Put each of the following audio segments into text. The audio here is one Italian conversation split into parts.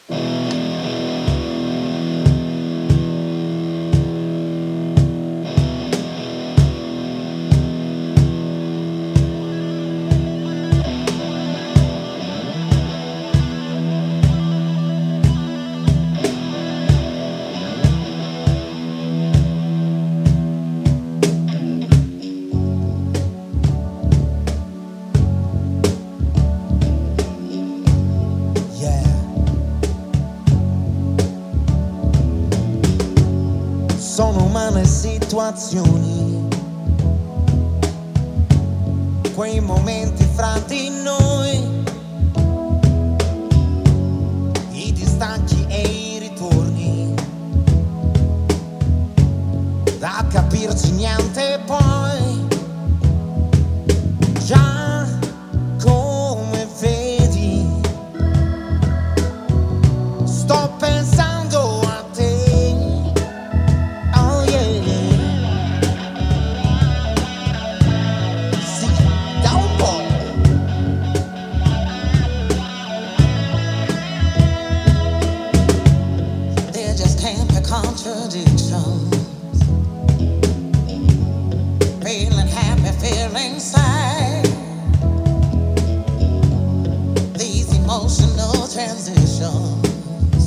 Sono umane situazioni, quei momenti fra di noi, i distacchi e i ritorni, da capirci niente poi, già come vedi, sto pensando a te. Contradictions, feeling happy, feeling sad. These emotional transitions,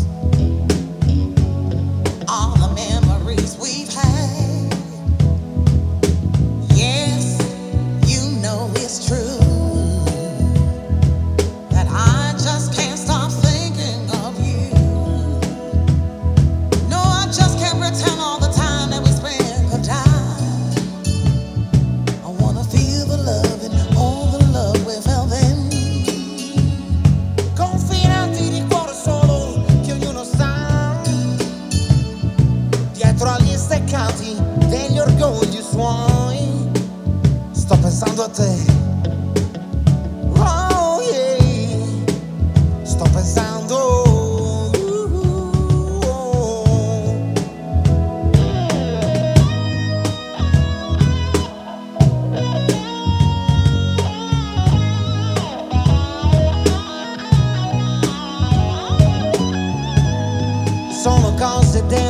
all the memories we've had. Yes, you know it's true that I just can't stop thinking of you. Just can't pretend all the time that we spend good time. I wanna feel the love and all the love we felt then. Confinati di cuore solo che ognuno sta dietro agli steccati degli orgogli suoi. Sto pensando a te. Oh yeah. Sto pensando. Sono cose